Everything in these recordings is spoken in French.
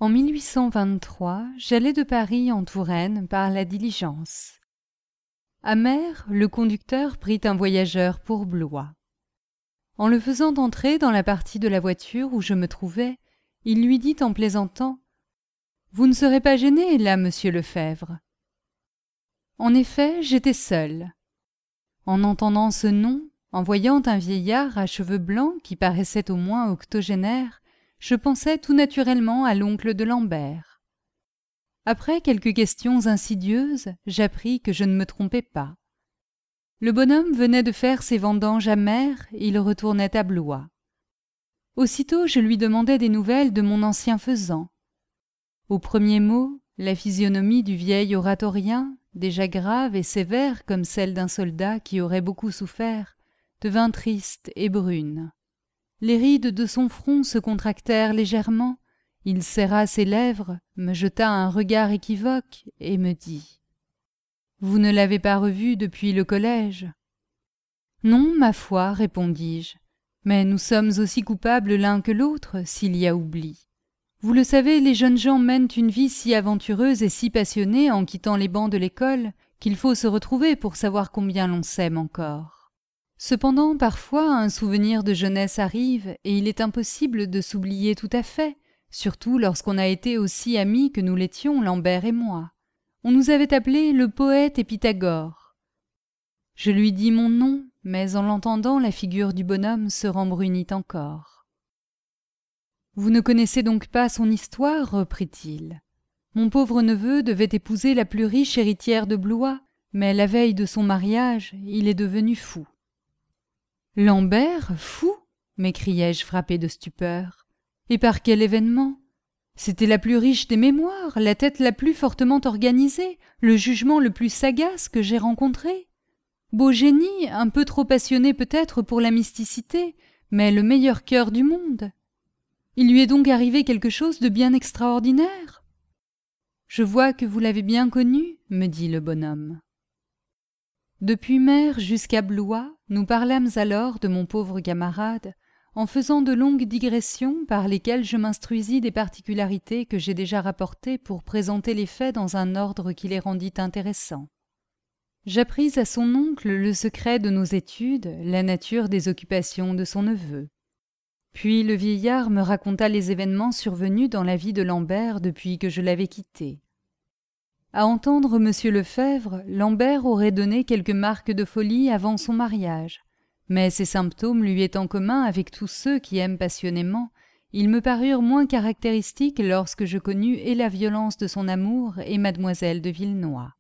En 1823, j'allais de Paris en Touraine par la diligence. À Mer, le conducteur prit un voyageur pour Blois. En le faisant entrer dans la partie de la voiture où je me trouvais, il lui dit en plaisantant « Vous ne serez pas gêné, là, monsieur Lefebvre ?» En effet, j'étais seule. En entendant ce nom, en voyant un vieillard à cheveux blancs qui paraissait au moins octogénaire, je pensais tout naturellement à l'oncle de Lambert. Après quelques questions insidieuses, j'appris que je ne me trompais pas. Le bonhomme venait de faire ses vendanges à Mer et il retournait à Blois. Aussitôt, je lui demandai des nouvelles de mon ancien faisan. Au premier mot, la physionomie du vieil oratorien, déjà grave et sévère comme celle d'un soldat qui aurait beaucoup souffert, devint triste et brune. Les rides de son front se contractèrent légèrement, il serra ses lèvres, me jeta un regard équivoque et me dit « Vous ne l'avez pas revu depuis le collège ?» « Non, ma foi, répondis-je, mais nous sommes aussi coupables l'un que l'autre s'il y a oubli. Vous le savez, les jeunes gens mènent une vie si aventureuse et si passionnée en quittant les bancs de l'école qu'il faut se retrouver pour savoir combien l'on s'aime encore. Cependant, parfois, un souvenir de jeunesse arrive et il est impossible de s'oublier tout à fait, surtout lorsqu'on a été aussi amis que nous l'étions, Lambert et moi. On nous avait appelés le poète et Pythagore. Je lui dis mon nom, mais en l'entendant, la figure du bonhomme se rembrunit encore. « Vous ne connaissez donc pas son histoire, reprit-il. Mon pauvre neveu devait épouser la plus riche héritière de Blois, mais la veille de son mariage, il est devenu fou. » « Lambert, fou ?» m'écriai-je frappé de stupeur. « Et par quel événement ? C'était la plus riche des mémoires, la tête la plus fortement organisée, le jugement le plus sagace que j'ai rencontré. Beau génie, un peu trop passionné peut-être pour la mysticité, mais le meilleur cœur du monde. Il lui est donc arrivé quelque chose de bien extraordinaire. »« Je vois que vous l'avez bien connu, » me dit le bonhomme. Depuis Mer jusqu'à Blois, nous parlâmes alors de mon pauvre camarade, en faisant de longues digressions par lesquelles je m'instruisis des particularités que j'ai déjà rapportées pour présenter les faits dans un ordre qui les rendit intéressants. J'appris à son oncle le secret de nos études, la nature des occupations de son neveu. Puis le vieillard me raconta les événements survenus dans la vie de Lambert depuis que je l'avais quitté. À entendre monsieur Lefebvre, Lambert aurait donné quelques marques de folie avant son mariage, mais ces symptômes lui étant communs avec tous ceux qui aiment passionnément, ils me parurent moins caractéristiques lorsque je connus et la violence de son amour et mademoiselle de Villenoix.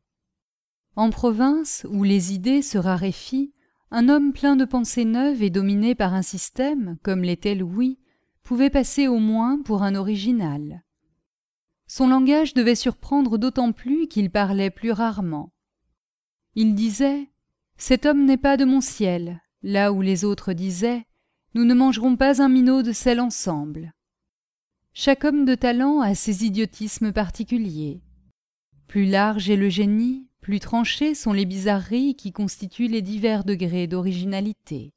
En province, où les idées se raréfient, un homme plein de pensées neuves et dominé par un système, comme l'était Louis, pouvait passer au moins pour un original. Son langage devait surprendre d'autant plus qu'il parlait plus rarement. Il disait « Cet homme n'est pas de mon ciel », là où les autres disaient « Nous ne mangerons pas un minot de sel ensemble ». Chaque homme de talent a ses idiotismes particuliers. Plus large est le génie, plus tranchées sont les bizarreries qui constituent les divers degrés d'originalité.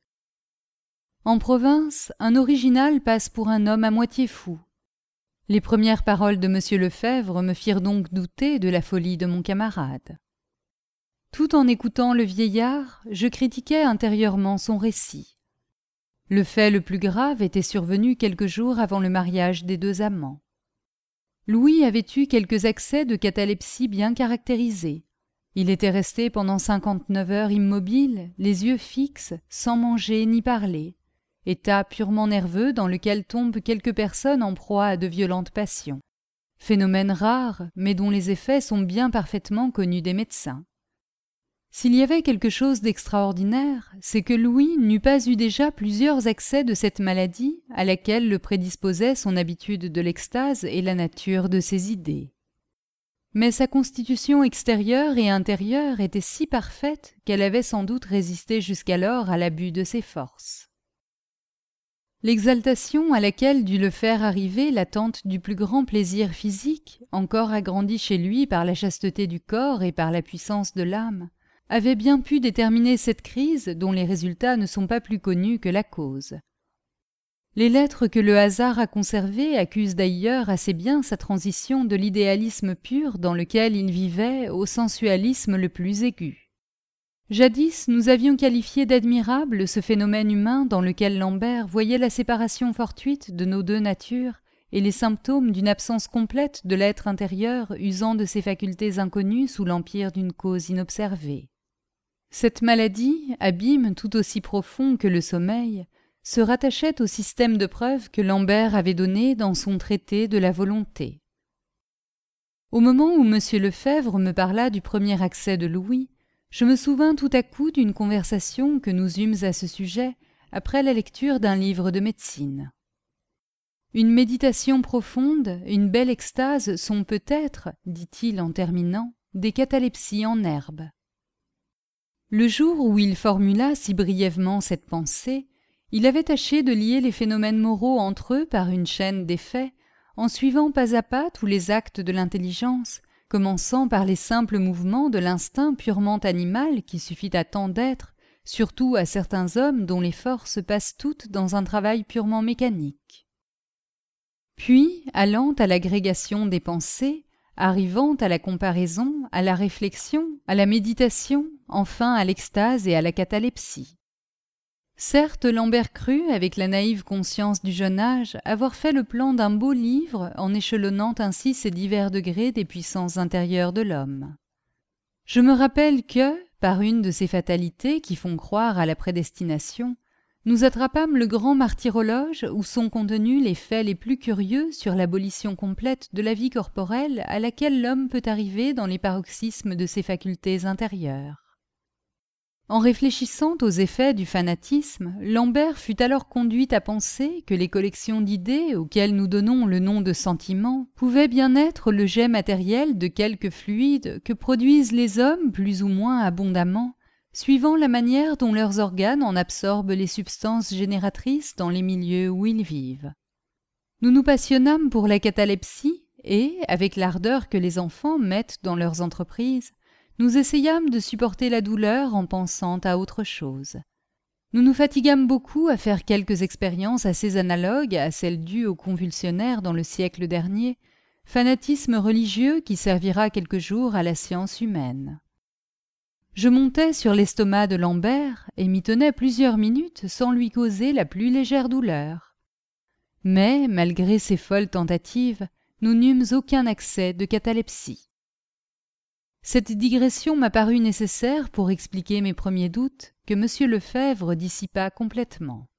En province, un original passe pour un homme à moitié fou. Les premières paroles de monsieur Lefebvre me firent donc douter de la folie de mon camarade. Tout en écoutant le vieillard, je critiquais intérieurement son récit. Le fait le plus grave était survenu quelques jours avant le mariage des deux amants. Louis avait eu quelques accès de catalepsie bien caractérisés. Il était resté pendant 59 heures immobile, les yeux fixes, sans manger ni parler. État purement nerveux dans lequel tombent quelques personnes en proie à de violentes passions. Phénomène rare, mais dont les effets sont bien parfaitement connus des médecins. S'il y avait quelque chose d'extraordinaire, c'est que Louis n'eût pas eu déjà plusieurs accès de cette maladie à laquelle le prédisposait son habitude de l'extase et la nature de ses idées. Mais sa constitution extérieure et intérieure était si parfaite qu'elle avait sans doute résisté jusqu'alors à l'abus de ses forces. L'exaltation à laquelle dut le faire arriver l'attente du plus grand plaisir physique, encore agrandie chez lui par la chasteté du corps et par la puissance de l'âme, avait bien pu déterminer cette crise dont les résultats ne sont pas plus connus que la cause. Les lettres que le hasard a conservées accusent d'ailleurs assez bien sa transition de l'idéalisme pur dans lequel il vivait au sensualisme le plus aigu. Jadis, nous avions qualifié d'admirable ce phénomène humain dans lequel Lambert voyait la séparation fortuite de nos deux natures et les symptômes d'une absence complète de l'être intérieur usant de ses facultés inconnues sous l'empire d'une cause inobservée. Cette maladie, abîme tout aussi profond que le sommeil, se rattachait au système de preuves que Lambert avait donné dans son traité de la volonté. Au moment où M. Lefebvre me parla du premier accès de l'ouïe, je me souvins tout à coup d'une conversation que nous eûmes à ce sujet après la lecture d'un livre de médecine. Une méditation profonde, une belle extase sont peut-être, dit-il en terminant, des catalepsies en herbe. Le jour où il formula si brièvement cette pensée, il avait tâché de lier les phénomènes moraux entre eux par une chaîne d'effets, en suivant pas à pas tous les actes de l'intelligence, commençant par les simples mouvements de l'instinct purement animal qui suffit à tant d'êtres, surtout à certains hommes dont les forces passent toutes dans un travail purement mécanique. Puis, allant à l'agrégation des pensées, arrivant à la comparaison, à la réflexion, à la méditation, enfin à l'extase et à la catalepsie. Certes, Lambert crut, avec la naïve conscience du jeune âge, avoir fait le plan d'un beau livre en échelonnant ainsi ces divers degrés des puissances intérieures de l'homme. Je me rappelle que, par une de ces fatalités qui font croire à la prédestination, nous attrapâmes le grand martyrologe où sont contenus les faits les plus curieux sur l'abolition complète de la vie corporelle à laquelle l'homme peut arriver dans les paroxysmes de ses facultés intérieures. En réfléchissant aux effets du fanatisme, Lambert fut alors conduit à penser que les collections d'idées auxquelles nous donnons le nom de sentiments pouvaient bien être le jet matériel de quelques fluides que produisent les hommes plus ou moins abondamment, suivant la manière dont leurs organes en absorbent les substances génératrices dans les milieux où ils vivent. Nous nous passionnâmes pour la catalepsie et, avec l'ardeur que les enfants mettent dans leurs entreprises, nous essayâmes de supporter la douleur en pensant à autre chose. Nous nous fatiguâmes beaucoup à faire quelques expériences assez analogues à celles dues aux convulsionnaires dans le siècle dernier, fanatisme religieux qui servira quelque jour à la science humaine. Je montais sur l'estomac de Lambert et m'y tenais plusieurs minutes sans lui causer la plus légère douleur. Mais, malgré ces folles tentatives, nous n'eûmes aucun accès de catalepsie. Cette digression m'a paru nécessaire pour expliquer mes premiers doutes que M. Lefebvre dissipa complètement.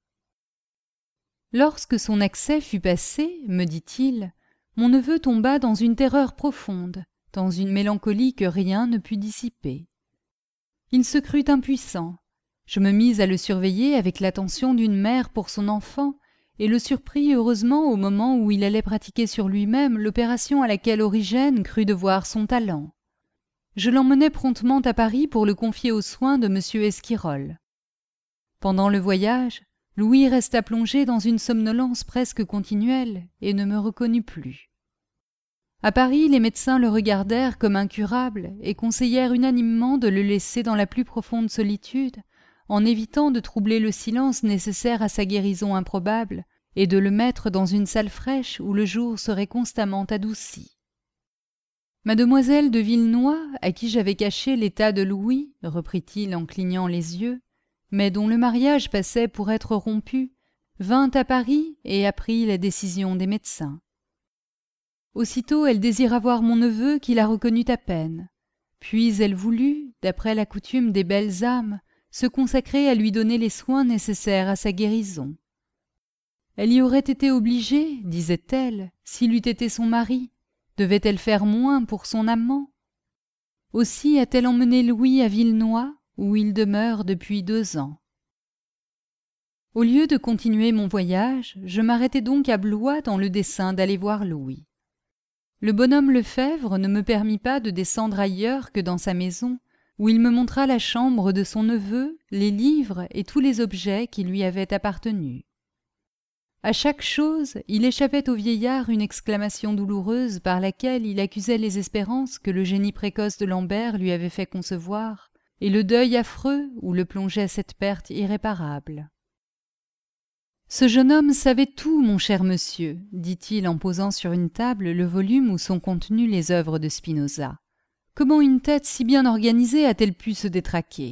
Lorsque son accès fut passé, me dit-il, mon neveu tomba dans une terreur profonde, dans une mélancolie que rien ne put dissiper. Il se crut impuissant. Je me mis à le surveiller avec l'attention d'une mère pour son enfant et le surpris heureusement au moment où il allait pratiquer sur lui-même l'opération à laquelle Origène crut devoir son talent. Je l'emmenai promptement à Paris pour le confier aux soins de M. Esquirol. Pendant le voyage, Louis resta plongé dans une somnolence presque continuelle et ne me reconnut plus. À Paris, les médecins le regardèrent comme incurable et conseillèrent unanimement de le laisser dans la plus profonde solitude, en évitant de troubler le silence nécessaire à sa guérison improbable et de le mettre dans une salle fraîche où le jour serait constamment adouci. Mademoiselle de Villenoy, à qui j'avais caché l'état de Louis, reprit-il en clignant les yeux, mais dont le mariage passait pour être rompu, vint à Paris et apprit la décision des médecins. Aussitôt elle désira voir mon neveu qui la reconnut à peine. Puis elle voulut, d'après la coutume des belles âmes, se consacrer à lui donner les soins nécessaires à sa guérison. Elle y aurait été obligée, disait-elle, s'il eût été son mari. Devait-elle faire moins pour son amant? Aussi a-t-elle emmené Louis à Villenoy, où il demeure depuis 2 ans. Au lieu de continuer mon voyage, je m'arrêtai donc à Blois dans le dessein d'aller voir Louis. Le bonhomme Lefebvre ne me permit pas de descendre ailleurs que dans sa maison, où il me montra la chambre de son neveu, les livres et tous les objets qui lui avaient appartenu. À chaque chose, il échappait au vieillard une exclamation douloureuse par laquelle il accusait les espérances que le génie précoce de Lambert lui avait fait concevoir, et le deuil affreux où le plongeait cette perte irréparable. Ce jeune homme savait tout, mon cher monsieur, dit-il en posant sur une table le volume où sont contenues les œuvres de Spinoza. Comment une tête si bien organisée a-t-elle pu se détraquer?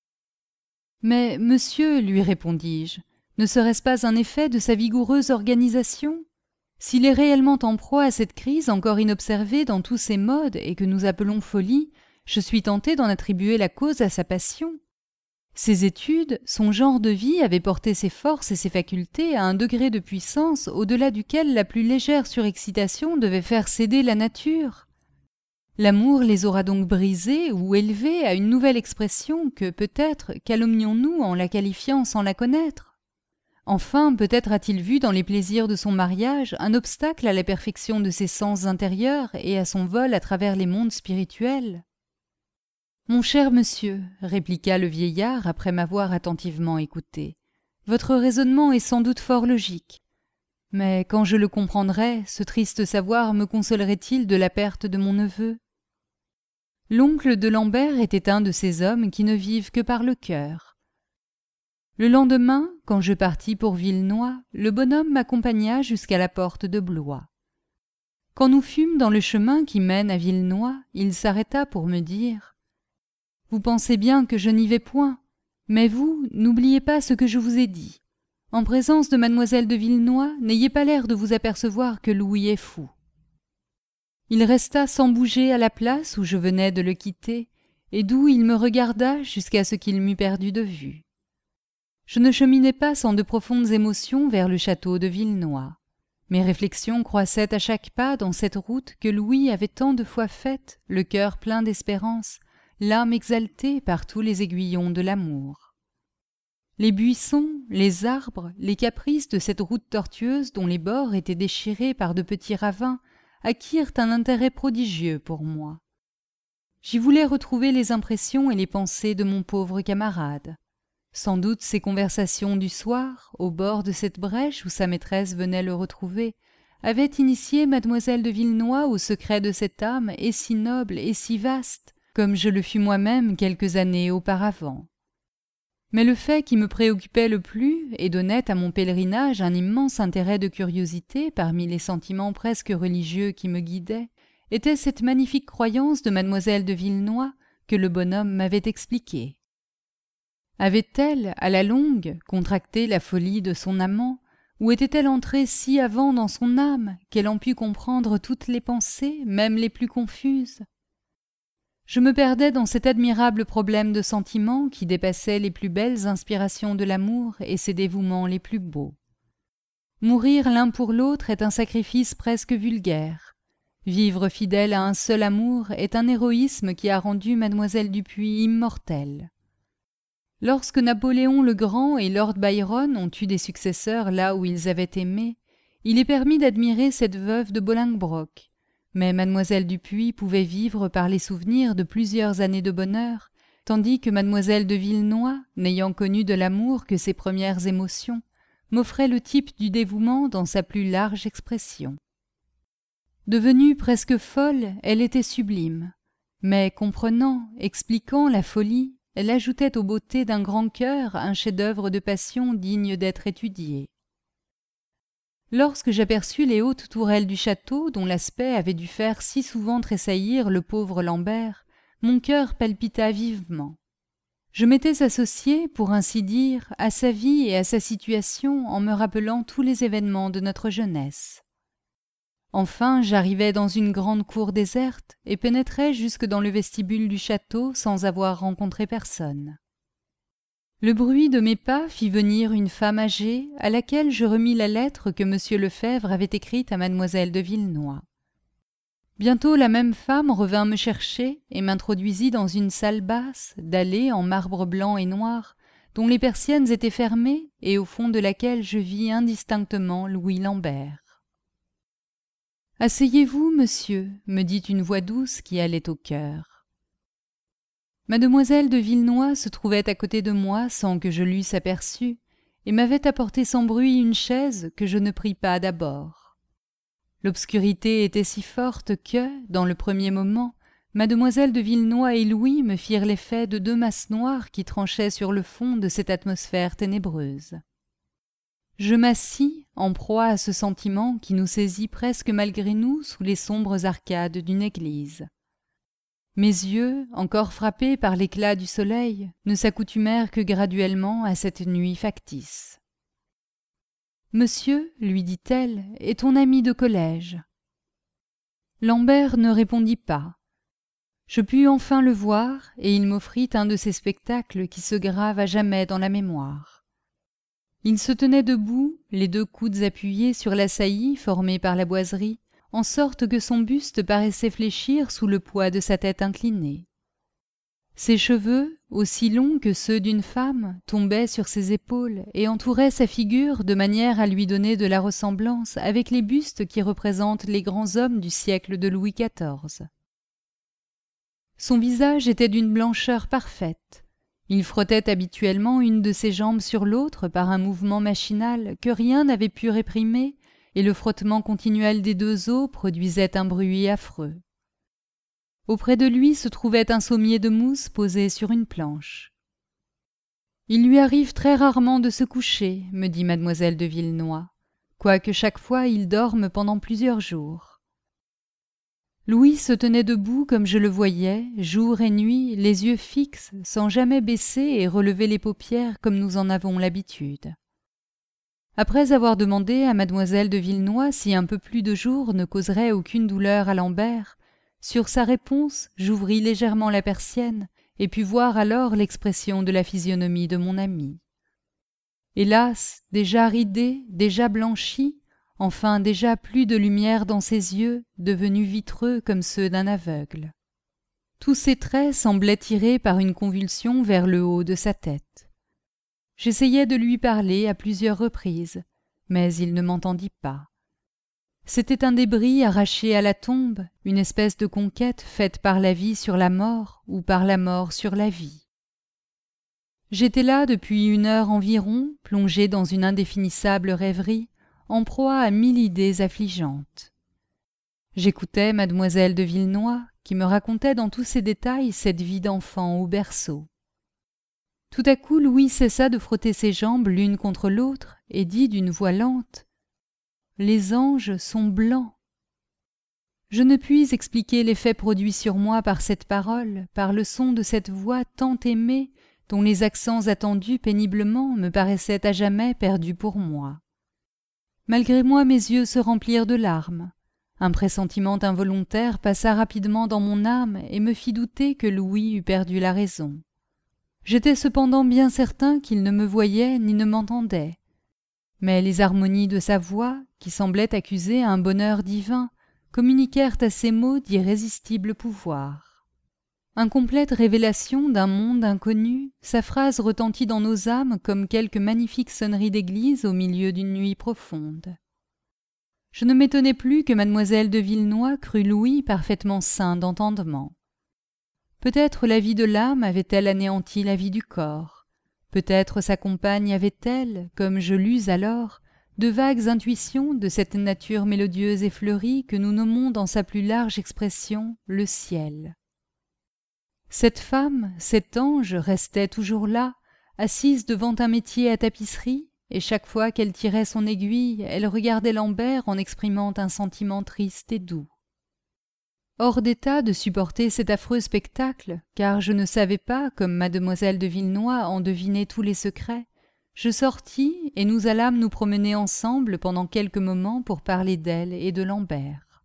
Mais, monsieur, lui répondis-je, ne serait-ce pas un effet de sa vigoureuse organisation? S'il est réellement en proie à cette crise encore inobservée dans tous ses modes et que nous appelons folie, je suis tenté d'en attribuer la cause à sa passion. Ses études, son genre de vie avaient porté ses forces et ses facultés à un degré de puissance au-delà duquel la plus légère surexcitation devait faire céder la nature. L'amour les aura donc brisés ou élevés à une nouvelle expression que, peut-être, calomnions-nous en la qualifiant sans la connaître. Enfin, peut-être a-t-il vu dans les plaisirs de son mariage un obstacle à la perfection de ses sens intérieurs et à son vol à travers les mondes spirituels. « Mon cher monsieur, répliqua le vieillard après m'avoir attentivement écouté, votre raisonnement est sans doute fort logique. Mais quand je le comprendrai, ce triste savoir me consolerait-il de la perte de mon neveu? L'oncle de Lambert était un de ces hommes qui ne vivent que par le cœur. Le lendemain, quand je partis pour Villenoy, le bonhomme m'accompagna jusqu'à la porte de Blois. Quand nous fûmes dans le chemin qui mène à Villenoy, il s'arrêta pour me dire « Vous pensez bien que je n'y vais point, mais vous, n'oubliez pas ce que je vous ai dit. En présence de mademoiselle de Villenoy, n'ayez pas l'air de vous apercevoir que Louis est fou. » Il resta sans bouger à la place où je venais de le quitter, et d'où il me regarda jusqu'à ce qu'il m'eût perdu de vue. Je ne cheminais pas sans de profondes émotions vers le château de Villenoy. Mes réflexions croissaient à chaque pas dans cette route que Louis avait tant de fois faite, le cœur plein d'espérance, l'âme exaltée par tous les aiguillons de l'amour. Les buissons, les arbres, les caprices de cette route tortueuse dont les bords étaient déchirés par de petits ravins acquirent un intérêt prodigieux pour moi. J'y voulais retrouver les impressions et les pensées de mon pauvre camarade. Sans doute ces conversations du soir, au bord de cette brèche où sa maîtresse venait le retrouver, avaient initié mademoiselle de Villenoy au secret de cette âme et si noble et si vaste, comme je le fus moi-même quelques années auparavant. Mais le fait qui me préoccupait le plus et donnait à mon pèlerinage un immense intérêt de curiosité parmi les sentiments presque religieux qui me guidaient, était cette magnifique croyance de mademoiselle de Villenoy que le bonhomme m'avait expliquée. Avait-elle, à la longue, contracté la folie de son amant, ou était-elle entrée si avant dans son âme qu'elle en put comprendre toutes les pensées, même les plus confuses? Je me perdais dans cet admirable problème de sentiments qui dépassait les plus belles inspirations de l'amour et ses dévouements les plus beaux. Mourir l'un pour l'autre est un sacrifice presque vulgaire. Vivre fidèle à un seul amour est un héroïsme qui a rendu mademoiselle Dupuis immortelle. Lorsque Napoléon le Grand et Lord Byron ont eu des successeurs là où ils avaient aimé, il est permis d'admirer cette veuve de Bolingbroke. Mais mademoiselle Dupuis pouvait vivre par les souvenirs de plusieurs années de bonheur, tandis que mademoiselle de Villenoy, n'ayant connu de l'amour que ses premières émotions, m'offrait le type du dévouement dans sa plus large expression. Devenue presque folle, elle était sublime, mais comprenant, expliquant la folie, elle ajoutait aux beautés d'un grand cœur un chef-d'œuvre de passion digne d'être étudié. Lorsque j'aperçus les hautes tourelles du château dont l'aspect avait dû faire si souvent tressaillir le pauvre Lambert, mon cœur palpita vivement. Je m'étais associé, pour ainsi dire, à sa vie et à sa situation en me rappelant tous les événements de notre jeunesse. Enfin, j'arrivai dans une grande cour déserte et pénétrai jusque dans le vestibule du château sans avoir rencontré personne. Le bruit de mes pas fit venir une femme âgée à laquelle je remis la lettre que M. Lefebvre avait écrite à mademoiselle de Villenoy. Bientôt la même femme revint me chercher et m'introduisit dans une salle basse, dallée en marbre blanc et noir, dont les persiennes étaient fermées et au fond de laquelle je vis indistinctement Louis Lambert. « Asseyez-vous, monsieur, me dit une voix douce qui allait au cœur. Mademoiselle de Villenoy se trouvait à côté de moi sans que je l'eusse aperçue, et m'avait apporté sans bruit une chaise que je ne pris pas d'abord. L'obscurité était si forte que, dans le premier moment, mademoiselle de Villenoy et Louis me firent l'effet de deux masses noires qui tranchaient sur le fond de cette atmosphère ténébreuse. Je m'assis, en proie à ce sentiment qui nous saisit presque malgré nous sous les sombres arcades d'une église. Mes yeux, encore frappés par l'éclat du soleil, ne s'accoutumèrent que graduellement à cette nuit factice. « Monsieur, lui dit-elle, est ton ami de collège. » Lambert ne répondit pas. Je pus enfin le voir, et il m'offrit un de ces spectacles qui se gravent à jamais dans la mémoire. Il se tenait debout, les deux coudes appuyés sur la saillie formée par la boiserie, en sorte que son buste paraissait fléchir sous le poids de sa tête inclinée. Ses cheveux, aussi longs que ceux d'une femme, tombaient sur ses épaules et entouraient sa figure de manière à lui donner de la ressemblance avec les bustes qui représentent les grands hommes du siècle de Louis XIV. Son visage était d'une blancheur parfaite. Il frottait habituellement une de ses jambes sur l'autre par un mouvement machinal que rien n'avait pu réprimer, et le frottement continuel des deux os produisait un bruit affreux. Auprès de lui se trouvait un sommier de mousse posé sur une planche. « Il lui arrive très rarement de se coucher, me dit mademoiselle de Villenoix, quoique chaque fois il dorme pendant plusieurs jours. » Louis se tenait debout comme je le voyais, jour et nuit, les yeux fixes, sans jamais baisser et relever les paupières comme nous en avons l'habitude. Après avoir demandé à mademoiselle de Villenoix si un peu plus de jours ne causerait aucune douleur à Lambert, sur sa réponse, j'ouvris légèrement la persienne et pus voir alors l'expression de la physionomie de mon ami. Hélas, déjà ridé, déjà blanchi, enfin déjà plus de lumière dans ses yeux, devenus vitreux comme ceux d'un aveugle. Tous ses traits semblaient tirés par une convulsion vers le haut de sa tête. J'essayai de lui parler à plusieurs reprises, mais il ne m'entendit pas. C'était un débris arraché à la tombe, une espèce de conquête faite par la vie sur la mort ou par la mort sur la vie. J'étais là depuis 1 heure environ, plongé dans une indéfinissable rêverie, en proie à 1000 idées affligeantes. J'écoutais mademoiselle de Villenoix, qui me racontait dans tous ses détails cette vie d'enfant au berceau. Tout à coup, Louis cessa de frotter ses jambes l'une contre l'autre et dit d'une voix lente « Les anges sont blancs. » Je ne puis expliquer l'effet produit sur moi par cette parole, par le son de cette voix tant aimée, dont les accents attendus péniblement me paraissaient à jamais perdus pour moi. Malgré moi, mes yeux se remplirent de larmes. Un pressentiment involontaire passa rapidement dans mon âme et me fit douter que Louis eût perdu la raison. J'étais cependant bien certain qu'il ne me voyait ni ne m'entendait. Mais les harmonies de sa voix, qui semblaient accuser un bonheur divin, communiquèrent à ses mots d'irrésistibles pouvoirs. Incomplète révélation d'un monde inconnu, sa phrase retentit dans nos âmes comme quelque magnifique sonnerie d'église au milieu d'une nuit profonde. Je ne m'étonnais plus que mademoiselle de Villenoix crût Louis parfaitement sain d'entendement. Peut-être la vie de l'âme avait-elle anéanti la vie du corps. Peut-être sa compagne avait-elle, comme je lus alors, de vagues intuitions de cette nature mélodieuse et fleurie que nous nommons dans sa plus large expression le ciel. Cette femme, cet ange, restait toujours là, assise devant un métier à tapisserie, et chaque fois qu'elle tirait son aiguille, elle regardait Lambert en exprimant un sentiment triste et doux. Hors d'état de supporter cet affreux spectacle, car je ne savais pas, comme mademoiselle de Villenoix en devinait tous les secrets, je sortis et nous allâmes nous promener ensemble pendant quelques moments pour parler d'elle et de Lambert.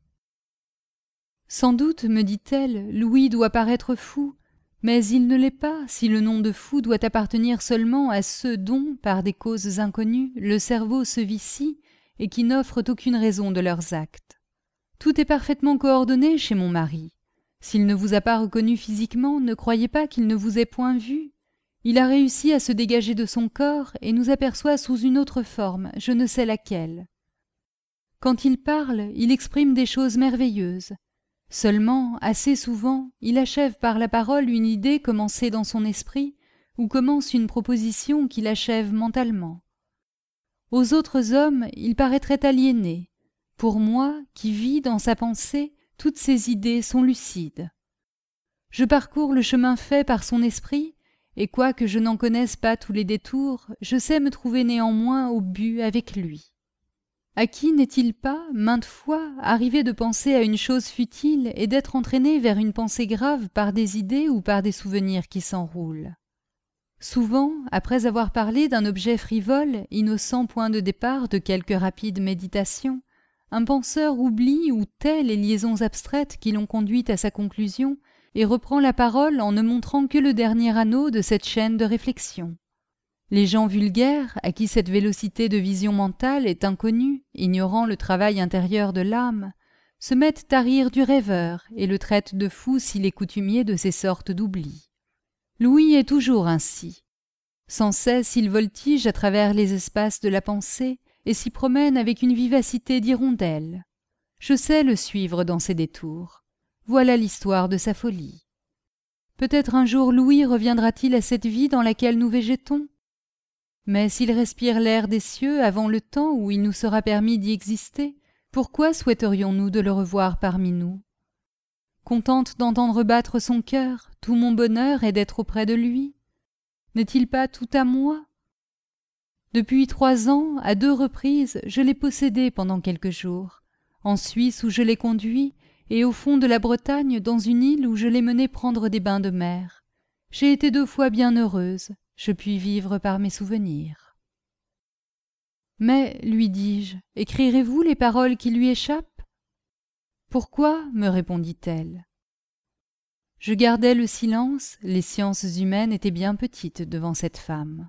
Sans doute, me dit-elle, Louis doit paraître fou, mais il ne l'est pas si le nom de fou doit appartenir seulement à ceux dont, par des causes inconnues, le cerveau se vicie et qui n'offrent aucune raison de leurs actes. Tout est parfaitement coordonné chez mon mari. S'il ne vous a pas reconnu physiquement, ne croyez pas qu'il ne vous ait point vu. Il a réussi à se dégager de son corps et nous aperçoit sous une autre forme, je ne sais laquelle. Quand il parle, il exprime des choses merveilleuses. Seulement, assez souvent, il achève par la parole une idée commencée dans son esprit ou commence une proposition qu'il achève mentalement. Aux autres hommes, il paraîtrait aliéné. Pour moi, qui vis dans sa pensée, toutes ses idées sont lucides. Je parcours le chemin fait par son esprit, et quoique je n'en connaisse pas tous les détours, je sais me trouver néanmoins au but avec lui. À qui n'est-il pas, maintes fois, arrivé de penser à une chose futile et d'être entraîné vers une pensée grave par des idées ou par des souvenirs qui s'enroulent? Souvent, après avoir parlé d'un objet frivole, innocent point de départ de quelque rapide méditation, un penseur oublie ou tait les liaisons abstraites qui l'ont conduit à sa conclusion et reprend la parole en ne montrant que le dernier anneau de cette chaîne de réflexion. Les gens vulgaires, à qui cette vélocité de vision mentale est inconnue, ignorant le travail intérieur de l'âme, se mettent à rire du rêveur et le traitent de fou s'il est coutumier de ces sortes d'oublis. Louis est toujours ainsi. Sans cesse il voltige à travers les espaces de la pensée et s'y promène avec une vivacité d'hirondelle. Je sais le suivre dans ses détours. Voilà l'histoire de sa folie. Peut-être un jour Louis reviendra-t-il à cette vie dans laquelle nous végétons? Mais s'il respire l'air des cieux avant le temps où il nous sera permis d'y exister, pourquoi souhaiterions-nous de le revoir parmi nous? Contente d'entendre battre son cœur, tout mon bonheur est d'être auprès de lui. N'est-il pas tout à moi? Depuis 3 ans, à 2 reprises, je l'ai possédé pendant quelques jours, en Suisse où je l'ai conduit, et au fond de la Bretagne dans une île où je l'ai mené prendre des bains de mer. J'ai été 2 fois bien heureuse, je puis vivre par mes souvenirs. Mais, lui dis-je, écrirez-vous les paroles qui lui échappent? Pourquoi? Me répondit-elle. Je gardais le silence, les sciences humaines étaient bien petites devant cette femme.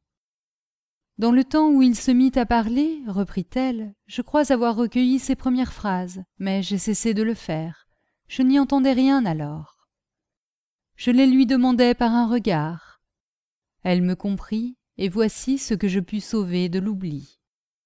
Dans le temps où il se mit à parler, reprit-elle, je crois avoir recueilli ses premières phrases, mais j'ai cessé de le faire. Je n'y entendais rien alors. Je les lui demandai par un regard. Elle me comprit, et voici ce que je pus sauver de l'oubli.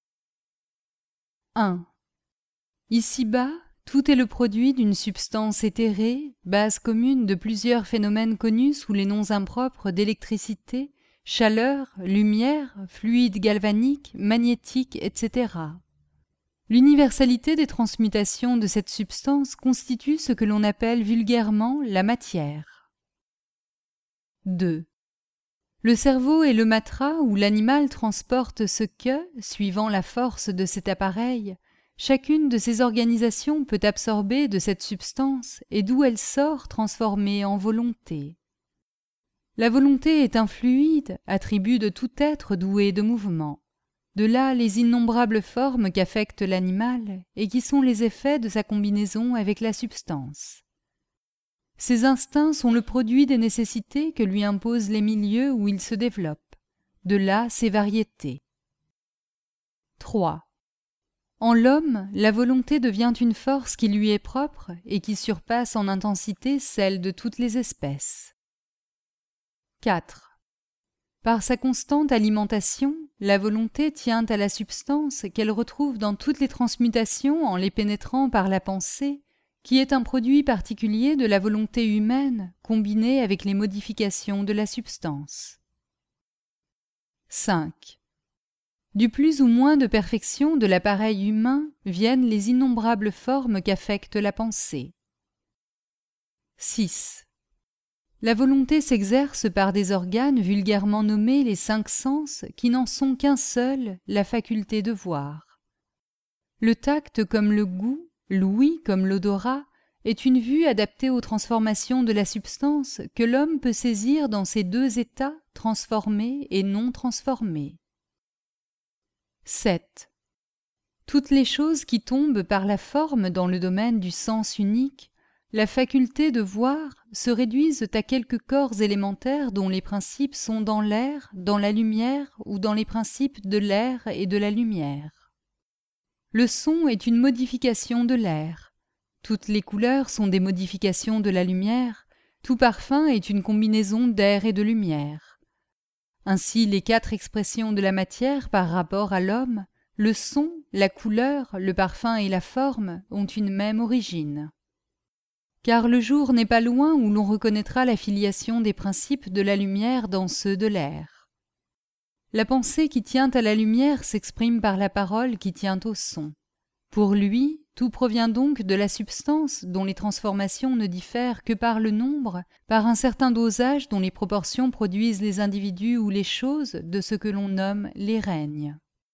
1. Ici-bas, tout est le produit d'une substance éthérée, base commune de plusieurs phénomènes connus sous les noms impropres d'électricité, chaleur, lumière, fluide galvanique, magnétique, etc. L'universalité des transmutations de cette substance constitue ce que l'on appelle vulgairement la matière. 2. Le cerveau est le matelas où l'animal transporte ce que, suivant la force de cet appareil, chacune de ces organisations peut absorber de cette substance et d'où elle sort transformée en volonté. La volonté est un fluide, attribut de tout être doué de mouvement. De là les innombrables formes qu'affecte l'animal et qui sont les effets de sa combinaison avec la substance. Ces instincts sont le produit des nécessités que lui imposent les milieux où il se développe. De là ses variétés. 3. En l'homme, la volonté devient une force qui lui est propre et qui surpasse en intensité celle de toutes les espèces. 4. Par sa constante alimentation, la volonté tient à la substance qu'elle retrouve dans toutes les transmutations en les pénétrant par la pensée, qui est un produit particulier de la volonté humaine combinée avec les modifications de la substance. 5. Du plus ou moins de perfection de l'appareil humain viennent les innombrables formes qu'affecte la pensée. 6. La volonté s'exerce par des organes vulgairement nommés les 5 sens qui n'en sont qu'un seul, la faculté de voir. Le tact comme le goût, l'ouïe comme l'odorat, est une vue adaptée aux transformations de la substance que l'homme peut saisir dans ces 2 états transformés et non transformés. 7. Toutes les choses qui tombent par la forme dans le domaine du sens unique, la faculté de voir, se réduisent à quelques corps élémentaires dont les principes sont dans l'air, dans la lumière ou dans les principes de l'air et de la lumière. Le son est une modification de l'air. Toutes les couleurs sont des modifications de la lumière, tout parfum est une combinaison d'air et de lumière. Ainsi, les 4 expressions de la matière par rapport à l'homme, le son, la couleur, le parfum et la forme ont une même origine. Car le jour n'est pas loin où l'on reconnaîtra la filiation des principes de la lumière dans ceux de l'air. La pensée qui tient à la lumière s'exprime par la parole qui tient au son. Pour lui, tout provient donc de la substance dont les transformations ne diffèrent que par le nombre, par un certain dosage dont les proportions produisent les individus ou les choses de ce que l'on nomme les règnes.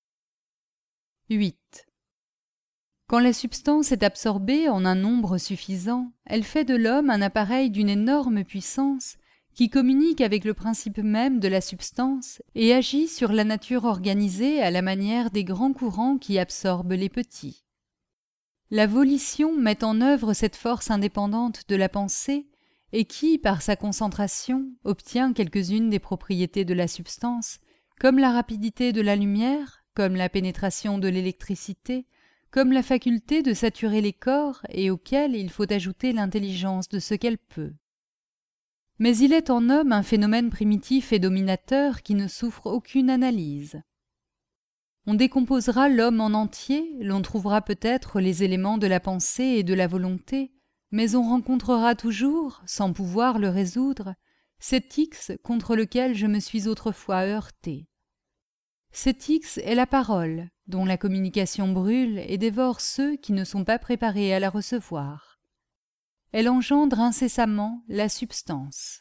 8. Quand la substance est absorbée en un nombre suffisant, elle fait de l'homme un appareil d'une énorme puissance qui communique avec le principe même de la substance et agit sur la nature organisée à la manière des grands courants qui absorbent les petits. La volition met en œuvre cette force indépendante de la pensée et qui, par sa concentration, obtient quelques-unes des propriétés de la substance, comme la rapidité de la lumière, comme la pénétration de l'électricité, comme la faculté de saturer les corps et auquel il faut ajouter l'intelligence de ce qu'elle peut. Mais il est en homme un phénomène primitif et dominateur qui ne souffre aucune analyse. On décomposera l'homme en entier, l'on trouvera peut-être les éléments de la pensée et de la volonté, mais on rencontrera toujours, sans pouvoir le résoudre, cet X contre lequel je me suis autrefois heurté. Cet X est la parole, dont la communication brûle et dévore ceux qui ne sont pas préparés à la recevoir. Elle engendre incessamment la substance.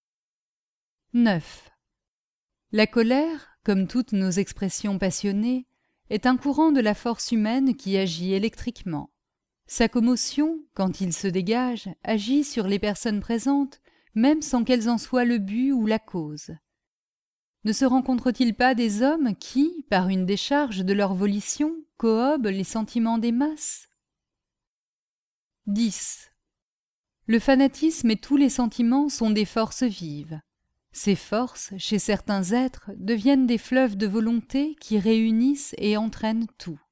9. La colère, comme toutes nos expressions passionnées, est un courant de la force humaine qui agit électriquement. Sa commotion, quand il se dégage, agit sur les personnes présentes, même sans qu'elles en soient le but ou la cause. Ne se rencontre-t-il pas des hommes qui, par une décharge de leur volition, cohobent les sentiments des masses ? 10. Le fanatisme et tous les sentiments sont des forces vives. Ces forces, chez certains êtres, deviennent des fleuves de volonté qui réunissent et entraînent tout.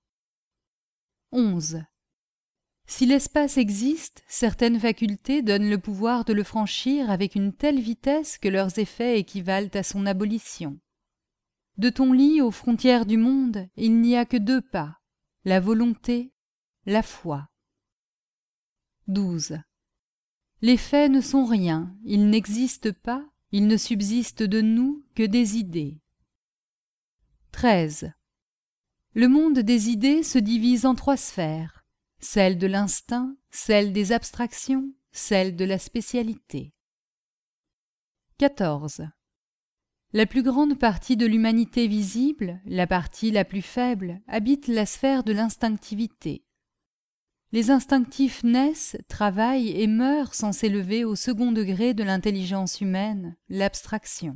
11. Si l'espace existe, certaines facultés donnent le pouvoir de le franchir avec une telle vitesse que leurs effets équivalent à son abolition. De ton lit aux frontières du monde, il n'y a que 2 pas, la volonté, la foi. 12. Les faits ne sont rien, ils n'existent pas, il ne subsiste de nous que des idées. 13. Le monde des idées se divise en 3 sphères, celle de l'instinct, celle des abstractions, celle de la spécialité. 14. La plus grande partie de l'humanité visible, la partie la plus faible, habite la sphère de l'instinctivité. Les instinctifs naissent, travaillent et meurent sans s'élever au second degré de l'intelligence humaine, l'abstraction.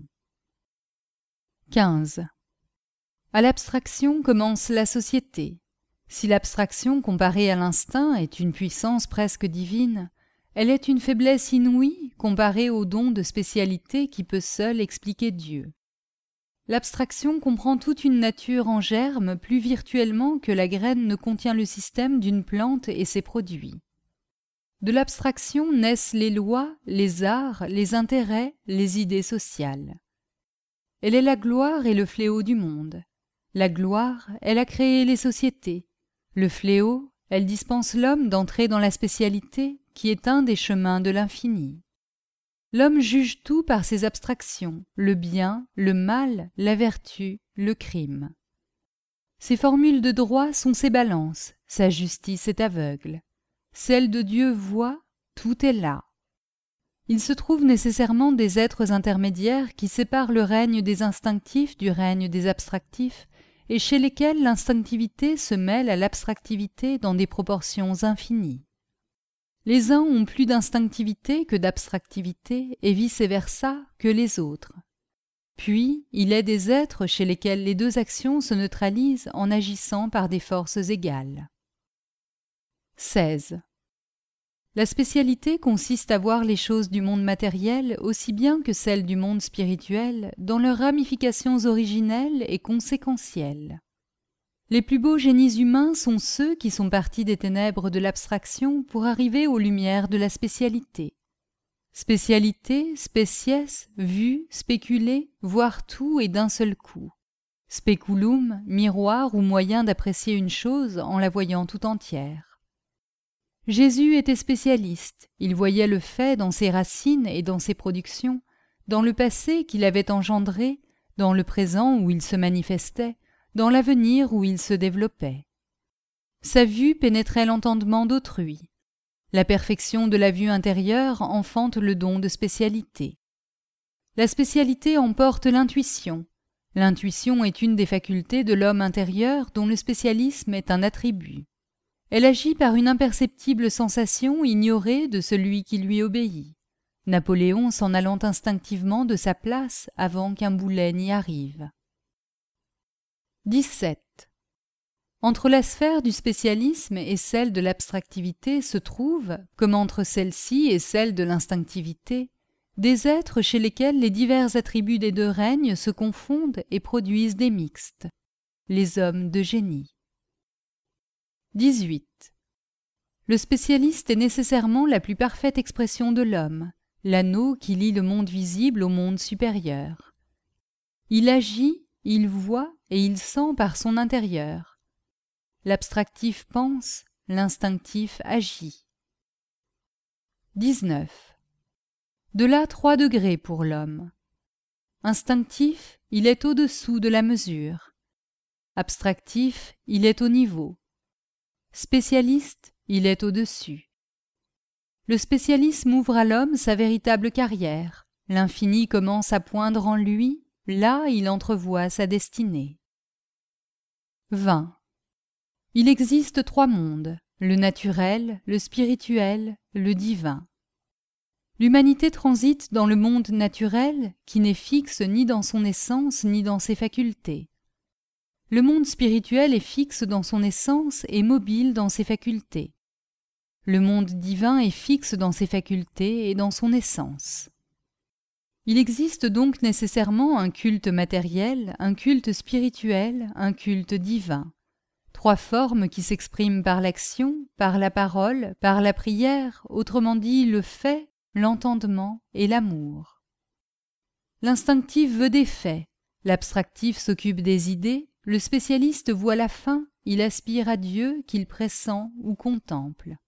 15. À l'abstraction commence la société. Si l'abstraction comparée à l'instinct est une puissance presque divine, elle est une faiblesse inouïe comparée au don de spécialité qui peut seul expliquer Dieu. L'abstraction comprend toute une nature en germe plus virtuellement que la graine ne contient le système d'une plante et ses produits. De l'abstraction naissent les lois, les arts, les intérêts, les idées sociales. Elle est la gloire et le fléau du monde. La gloire, elle a créé les sociétés. Le fléau, elle dispense l'homme d'entrer dans la spécialité qui est un des chemins de l'infini. L'homme juge tout par ses abstractions, le bien, le mal, la vertu, le crime. Ses formules de droit sont ses balances, sa justice est aveugle. Celle de Dieu voit, tout est là. Il se trouve nécessairement des êtres intermédiaires qui séparent le règne des instinctifs du règne des abstractifs et chez lesquels l'instinctivité se mêle à l'abstractivité dans des proportions infinies. Les uns ont plus d'instinctivité que d'abstractivité et vice-versa que les autres. Puis, il est des êtres chez lesquels les 2 actions se neutralisent en agissant par des forces égales. 16. La spécialité consiste à voir les choses du monde matériel aussi bien que celles du monde spirituel dans leurs ramifications originelles et conséquentielles. Les plus beaux génies humains sont ceux qui sont partis des ténèbres de l'abstraction pour arriver aux lumières de la spécialité. Spécialité, spécies, vue, spéculer, voir tout et d'un seul coup. Speculum, miroir ou moyen d'apprécier une chose en la voyant tout entière. Jésus était spécialiste, il voyait le fait dans ses racines et dans ses productions, dans le passé qu'il avait engendré, dans le présent où il se manifestait, dans l'avenir où il se développait. Sa vue pénétrait l'entendement d'autrui. La perfection de la vue intérieure enfante le don de spécialité. La spécialité emporte l'intuition. L'intuition est une des facultés de l'homme intérieur dont le spécialisme est un attribut. Elle agit par une imperceptible sensation ignorée de celui qui lui obéit. Napoléon s'en allant instinctivement de sa place avant qu'un boulet n'y arrive. 17. Entre la sphère du spécialisme et celle de l'abstractivité se trouvent, comme entre celle-ci et celle de l'instinctivité, des êtres chez lesquels les divers attributs des deux règnent se confondent et produisent des mixtes, les hommes de génie. 18. Le spécialiste est nécessairement la plus parfaite expression de l'homme, l'anneau qui lie le monde visible au monde supérieur. Il agit, il voit et il sent par son intérieur. L'abstractif pense, l'instinctif agit. 19. De là 3 degrés pour l'homme. Instinctif, il est au-dessous de la mesure. Abstractif, il est au niveau. Spécialiste, il est au-dessus. Le spécialisme ouvre à l'homme sa véritable carrière. L'infini commence à poindre en lui, là il entrevoit sa destinée. 20. Il existe 3 mondes, le naturel, le spirituel, le divin. L'humanité transite dans le monde naturel, qui n'est fixe ni dans son essence ni dans ses facultés. Le monde spirituel est fixe dans son essence et mobile dans ses facultés. Le monde divin est fixe dans ses facultés et dans son essence. Il existe donc nécessairement un culte matériel, un culte spirituel, un culte divin. 3 formes qui s'expriment par l'action, par la parole, par la prière, autrement dit le fait, l'entendement et l'amour. L'instinctif veut des faits, l'abstractif s'occupe des idées, le spécialiste voit la fin, il aspire à Dieu qu'il pressent ou contemple.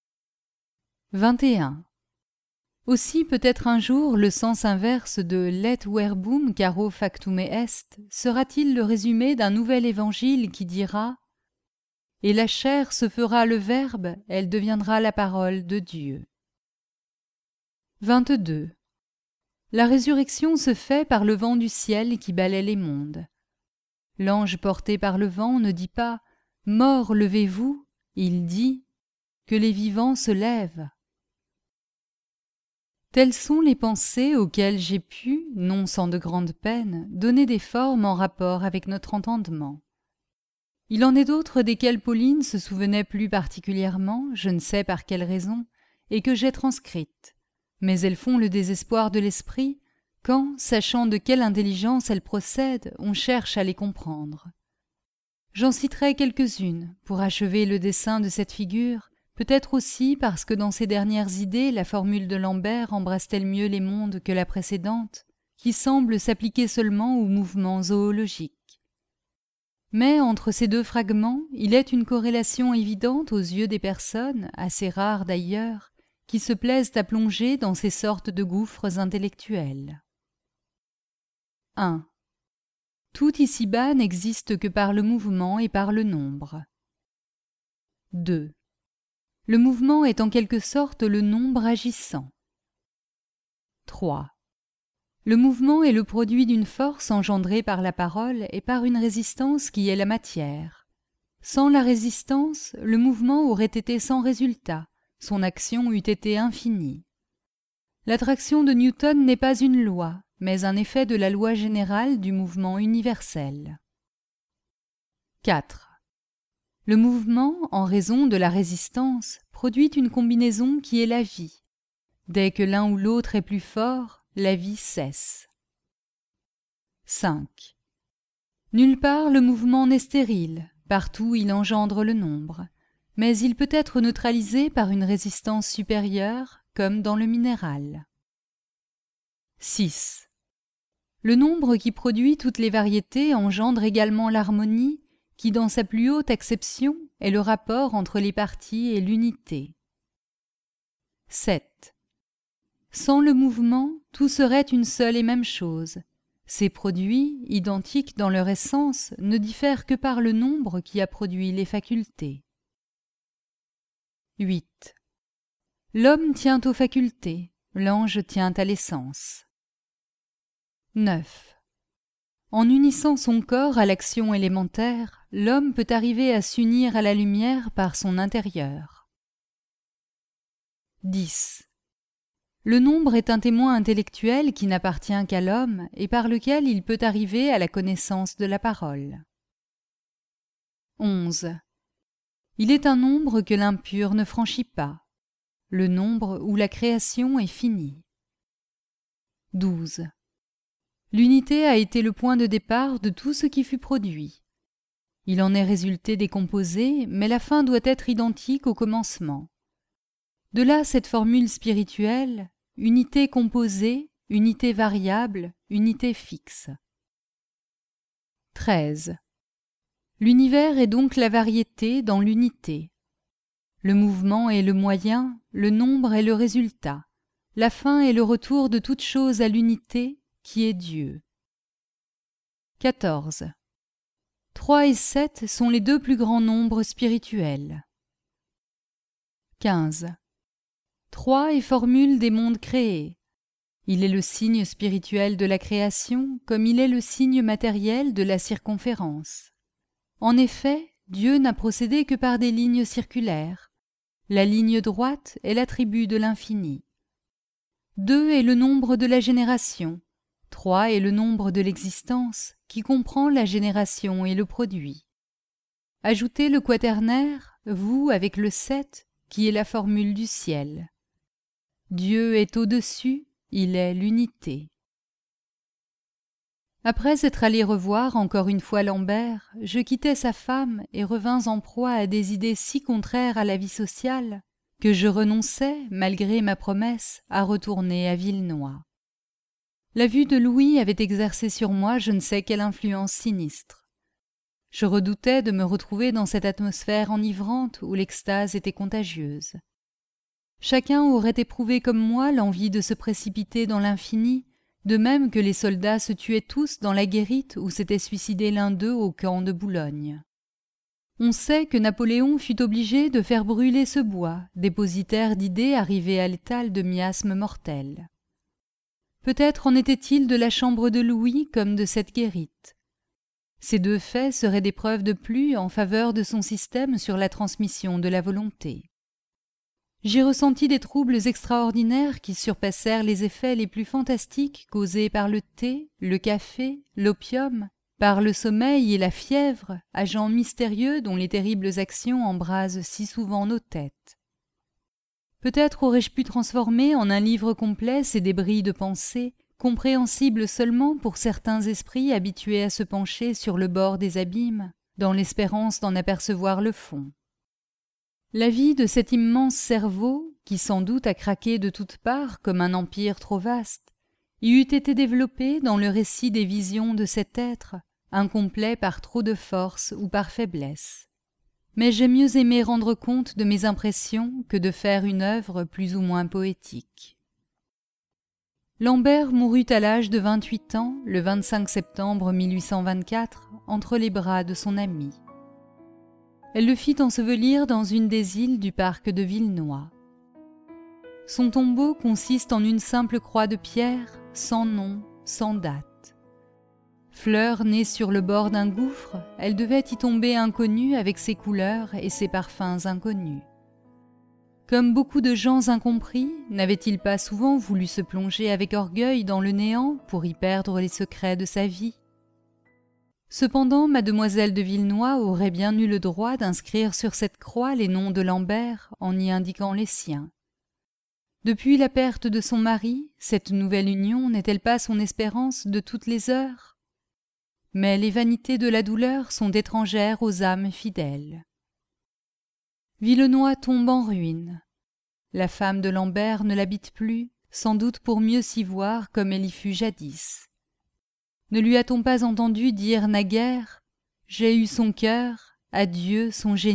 21. Aussi peut-être un jour le sens inverse de « let verbum caro factum est » sera-t-il le résumé d'un nouvel évangile qui dira « Et la chair se fera le Verbe, elle deviendra la parole de Dieu. » 22. La résurrection se fait par le vent du ciel qui balaie les mondes. L'ange porté par le vent ne dit pas « Morts, levez-vous », il dit « Que les vivants se lèvent ». Telles sont les pensées auxquelles j'ai pu, non sans de grandes peines, donner des formes en rapport avec notre entendement. Il en est d'autres desquelles Pauline se souvenait plus particulièrement, je ne sais par quelle raison, et que j'ai transcrites. Mais elles font le désespoir de l'esprit, quand, sachant de quelle intelligence elles procèdent, on cherche à les comprendre. J'en citerai quelques-unes, pour achever le dessin de cette figure, peut-être aussi parce que dans ces dernières idées, la formule de Lambert embrasse-t-elle mieux les mondes que la précédente, qui semble s'appliquer seulement aux mouvements zoologiques. Mais entre ces 2 fragments, il est une corrélation évidente aux yeux des personnes, assez rares d'ailleurs, qui se plaisent à plonger dans ces sortes de gouffres intellectuels. 1. Tout ici-bas n'existe que par le mouvement et par le nombre. 2. Le mouvement est en quelque sorte le nombre agissant. 3. Le mouvement est le produit d'une force engendrée par la parole et par une résistance qui est la matière. Sans la résistance, le mouvement aurait été sans résultat, son action eût été infinie. L'attraction de Newton n'est pas une loi, mais un effet de la loi générale du mouvement universel. 4. Le mouvement, en raison de la résistance, produit une combinaison qui est la vie. Dès que l'un ou l'autre est plus fort, la vie cesse. 5. Nulle part le mouvement n'est stérile, partout il engendre le nombre, mais il peut être neutralisé par une résistance supérieure, comme dans le minéral. 6. Le nombre qui produit toutes les variétés engendre également l'harmonie, qui dans sa plus haute acception est le rapport entre les parties et l'unité. 7. Sans le mouvement, tout serait une seule et même chose. Ces produits, identiques dans leur essence, ne diffèrent que par le nombre qui a produit les facultés. 8. L'homme tient aux facultés, l'ange tient à l'essence. 9. En unissant son corps à l'action élémentaire, l'homme peut arriver à s'unir à la lumière par son intérieur. 10. Le nombre est un témoin intellectuel qui n'appartient qu'à l'homme et par lequel il peut arriver à la connaissance de la parole. 11. Il est un nombre que l'impur ne franchit pas, le nombre où la création est finie. 12. L'unité a été le point de départ de tout ce qui fut produit. Il en est résulté des composés, mais la fin doit être identique au commencement. De là cette formule spirituelle, unité composée, unité variable, unité fixe. 13. L'univers est donc la variété dans l'unité. Le mouvement est le moyen, le nombre est le résultat, la fin est le retour de toute chose à l'unité, qui est Dieu. 14. 3 et 7 sont les deux plus grands nombres spirituels. 15. 3 est formule des mondes créés. Il est le signe spirituel de la création, comme il est le signe matériel de la circonférence. En effet, Dieu n'a procédé que par des lignes circulaires. La ligne droite est l'attribut de l'infini. 2 est le nombre de la génération. 3 est le nombre de l'existence, qui comprend la génération et le produit. Ajoutez le quaternaire, vous avec le 7, qui est la formule du ciel. Dieu est au-dessus, il est l'unité. Après être allé revoir encore une fois Lambert, je quittai sa femme et revins en proie à des idées si contraires à la vie sociale que je renonçai, malgré ma promesse, à retourner à Villenoix. La vue de Louis avait exercé sur moi je ne sais quelle influence sinistre. Je redoutais de me retrouver dans cette atmosphère enivrante où l'extase était contagieuse. Chacun aurait éprouvé comme moi l'envie de se précipiter dans l'infini, de même que les soldats se tuaient tous dans la guérite où s'était suicidé l'un d'eux au camp de Boulogne. On sait que Napoléon fut obligé de faire brûler ce bois, dépositaire d'idées arrivées à l'étal de miasmes mortels. Peut-être en était-il de la chambre de Louis comme de cette guérite. Ces deux faits seraient des preuves de plus en faveur de son système sur la transmission de la volonté. J'y ressentis des troubles extraordinaires qui surpassèrent les effets les plus fantastiques causés par le thé, le café, l'opium, par le sommeil et la fièvre, agents mystérieux dont les terribles actions embrasent si souvent nos têtes. Peut-être aurais-je pu transformer en un livre complet ces débris de pensée, compréhensibles seulement pour certains esprits habitués à se pencher sur le bord des abîmes, dans l'espérance d'en apercevoir le fond. La vie de cet immense cerveau, qui sans doute a craqué de toutes parts comme un empire trop vaste, y eût été développée dans le récit des visions de cet être, incomplet par trop de force ou par faiblesse. Mais j'ai mieux aimé rendre compte de mes impressions que de faire une œuvre plus ou moins poétique. Lambert mourut à l'âge de 28 ans, le 25 septembre 1824, entre les bras de son ami. Elle le fit ensevelir dans une des îles du parc de Villenoix. Son tombeau consiste en une simple croix de pierre, sans nom, sans date. Fleur née sur le bord d'un gouffre, elle devait y tomber inconnue avec ses couleurs et ses parfums inconnus. Comme beaucoup de gens incompris, n'avait-il pas souvent voulu se plonger avec orgueil dans le néant pour y perdre les secrets de sa vie ? Cependant, mademoiselle de Villenoix aurait bien eu le droit d'inscrire sur cette croix les noms de Lambert en y indiquant les siens. Depuis la perte de son mari, cette nouvelle union n'est-elle pas son espérance de toutes les heures ? Mais les vanités de la douleur sont étrangères aux âmes fidèles. Villenoix tombe en ruine. La femme de Lambert ne l'habite plus, sans doute pour mieux s'y voir comme elle y fut jadis. Ne lui a-t-on pas entendu dire naguère « J'ai eu son cœur, adieu son génie »